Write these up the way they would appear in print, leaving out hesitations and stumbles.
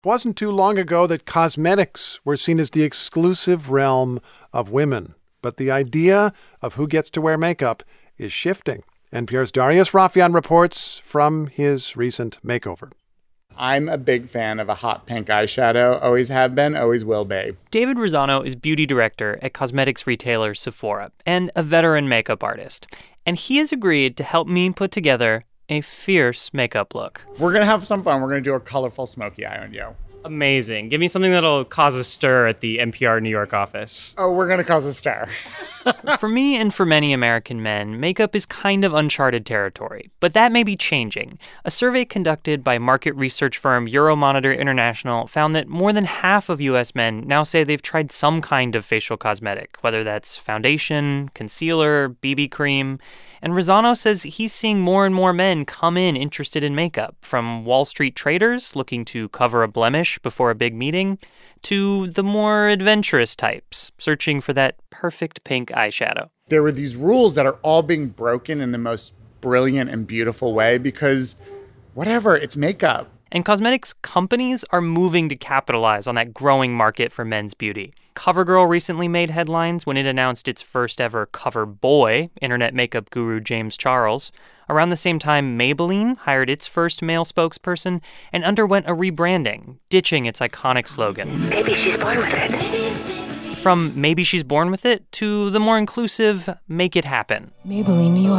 wasn't too long ago that cosmetics were seen as the exclusive realm of women. But the idea of who gets to wear makeup is shifting. NPR's Darius Rafieyan reports from his recent makeover. I'm a big fan of a hot pink eyeshadow. Always have been, always will be. David Rosano is beauty director at cosmetics retailer Sephora and a veteran makeup artist. And he has agreed to help me put together a fierce makeup look. We're going to have some fun. We're going to do a colorful smoky eye on you. Amazing. Give me something that'll cause a stir at the NPR New York office. Oh, we're going to cause a stir. For me and for many American men, makeup is kind of uncharted territory. But that may be changing. A survey conducted by market research firm Euromonitor International found that more than half of U.S. men now say they've tried some kind of facial cosmetic, whether that's foundation, concealer, BB cream. And Rosano says he's seeing more and more men come in interested in makeup, from Wall Street traders looking to cover a blemish before a big meeting, to the more adventurous types searching for that perfect pink eyeshadow. There were these rules that are all being broken in the most brilliant and beautiful way because, whatever, it's makeup. And cosmetics companies are moving to capitalize on that growing market for men's beauty. CoverGirl recently made headlines when it announced its first ever cover boy, internet makeup guru James Charles. Around the same time, Maybelline hired its first male spokesperson and underwent a rebranding, ditching its iconic slogan. Maybe she's born with it. From maybe she's born with it to the more inclusive make it happen. Maybelline, New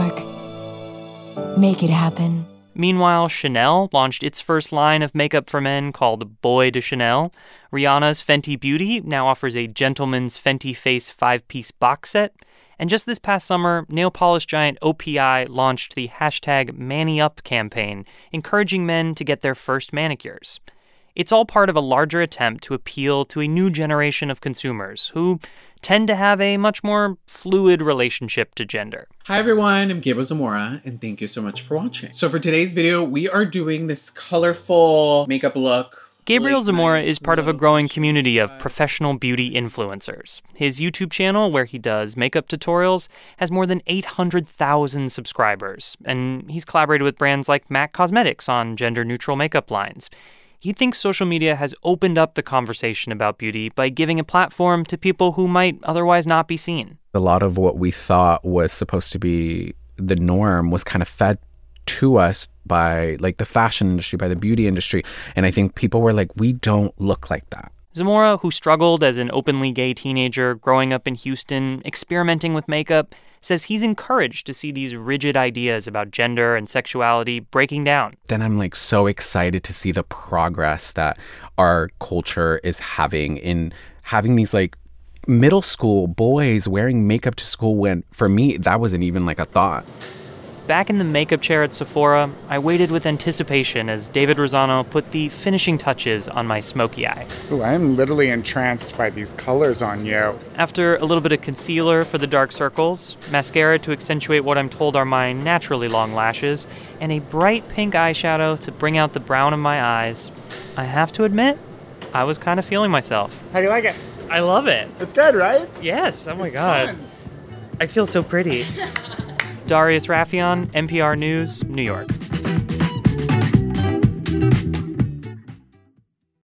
York. Make it happen. Meanwhile, Chanel launched its first line of makeup for men called Boy de Chanel. Rihanna's Fenty Beauty now offers a gentleman's Fenty Face 5-piece box set. And just this past summer, nail polish giant OPI launched the hashtag #MannyUp campaign, encouraging men to get their first manicures. It's all part of a larger attempt to appeal to a new generation of consumers who tend to have a much more fluid relationship to gender. Hi everyone, I'm Gabriel Zamora, and thank you so much for watching. So for today's video, we are doing this colorful makeup look. Gabriel Zamora is part of a growing community of professional beauty influencers. His YouTube channel, where he does makeup tutorials, has more than 800,000 subscribers, and he's collaborated with brands like MAC Cosmetics on gender-neutral makeup lines. He thinks social media has opened up the conversation about beauty by giving a platform to people who might otherwise not be seen. A lot of what we thought was supposed to be the norm was kind of fed to us by like the fashion industry, by the beauty industry. And I think people were like, we don't look like that. Zamora, who struggled as an openly gay teenager growing up in Houston, experimenting with makeup, says he's encouraged to see these rigid ideas about gender and sexuality breaking down. Then I'm like so excited to see the progress that our culture is having in having these like middle school boys wearing makeup to school when for me that wasn't even like a thought. Back in the makeup chair at Sephora, I waited with anticipation as David Rosano put the finishing touches on my smoky eye. Ooh, I am literally entranced by these colors on you. After a little bit of concealer for the dark circles, mascara to accentuate what I'm told are my naturally long lashes, and a bright pink eyeshadow to bring out the brown in my eyes, I have to admit, I was kind of feeling myself. How do you like it? I love it. It's good, right? Yes. Oh my It's God. fun. I feel so pretty. Darius Rafieyan, NPR News, New York.